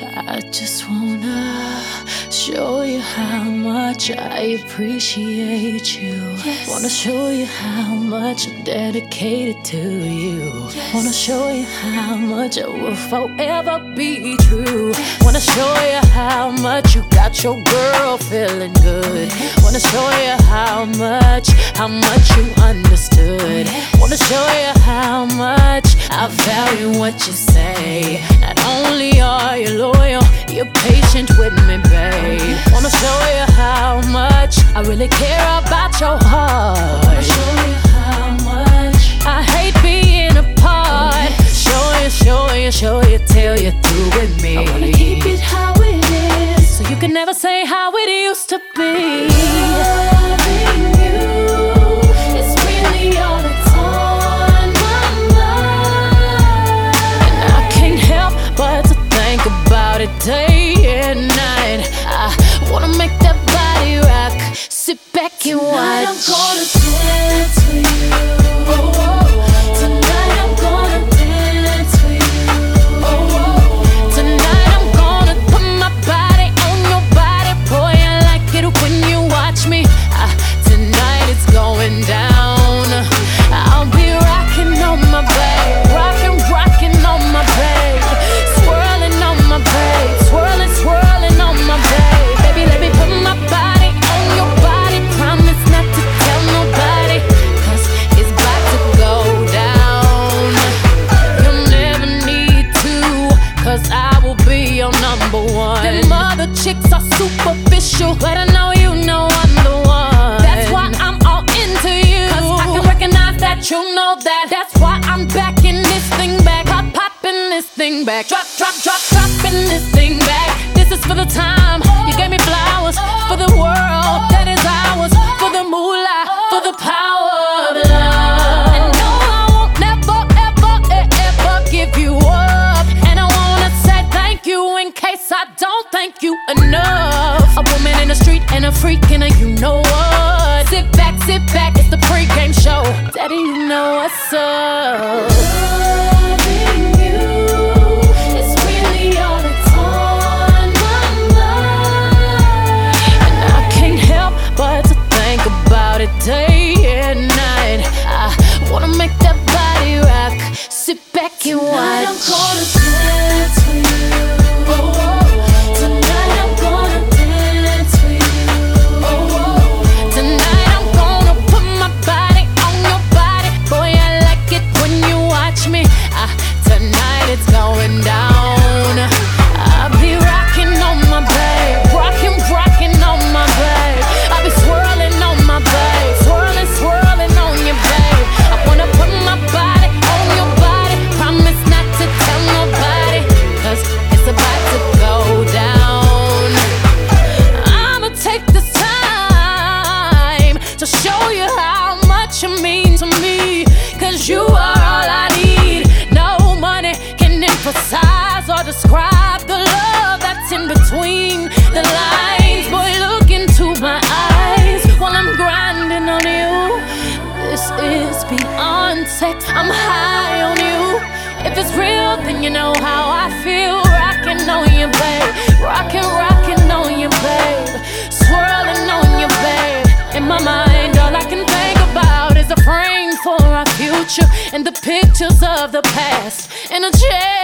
I just wanna show you how much I appreciate you. Yes. Wanna show you how much I'm dedicated to you. Yes. Wanna show you how much I will forever be true. Wanna show you how much you got your girl feeling good. Wanna show you how much you understood. Wanna show you how much I value what you say. Not only are you loyal, you're patient with me, babe. Wanna show you how much I really care about your heart. Wanna show you how much I hate being apart. Show you till you're through with me. I wanna keep it how it is, so you can never say how it used to be. loving you is really all that's on my mind. And I can't help but to think about it day and night. I wanna make that body rock. Sit back and Tonight I'm watch. gonna dance for you. Tonight I'm gonna dance for you. Tonight I'm gonna put my body on your body. Boy, I like it when you watch me. Tonight it's going down. I'll be rocking on my babe, rocking on my babe, swirling on my babe, swirling on my babe. Baby, let me put my body on your body. Promise not to tell nobody, 'cause it's about to go down. You'll never need to, 'cause I will be your number one. Them other chicks are superficial, but I know you know I'm the one. That's why I'm all into you, 'cause I can recognize that you know that. That's why I'm backing this thing back, popping this thing back, dropping this thing back. This is for the time you gave me flowers, for the world that is ours, for the moolah, for the power of love. And no, I won't never, ever give you up. And I wanna say thank you in case I don't thank you enough. A woman in the street and a freak in a you know what. Sit back, it's the pregame show. Daddy, you know what's up. Loving you is really all that's on my mind. And I can't help but to think about it day and night. I wanna make that body rock. Sit back and Tonight I'm watch. gonna dance for you. Tonight I'm gonna dance for you. Tonight I'm gonna put my body on your body. Boy, I like it when you watch me. Tonight it's going down. I'll be rocking on my babe, rocking on my babe. I'll be swirling on my babe, swirling on your babe. I wanna put my body on your body. Promise not to tell nobody, 'cause it's about to go down. I'ma take this time to show you how much you mean to me, 'cause you are all I need. No money can emphasize or describe the love that's in between the lines. Boy, look into my eyes while I'm grinding on you. This is beyond sex, I'm high on you. If it's real, then you know how I feel. Rocking on you, babe, rocking on you, babe, swirling on you, babe. In my mind, all I can think about is a frame for our future and the pictures of the past in a chair